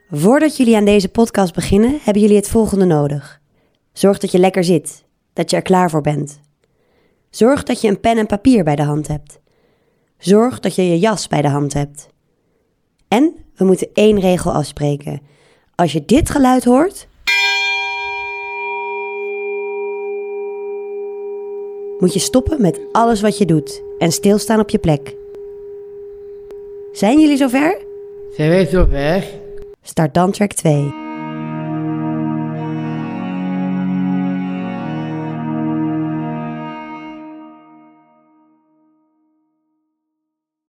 Voordat jullie aan deze podcast beginnen, hebben jullie het volgende nodig. Zorg dat je lekker zit, dat je er klaar voor bent. Zorg dat je een pen en papier bij de hand hebt. Zorg dat je je jas bij de hand hebt. En we moeten 1 regel afspreken. Als je dit geluid hoort, moet je stoppen met alles wat je doet en stilstaan op je plek. Zijn jullie zover? Zijn wij zover? Start dan track 2.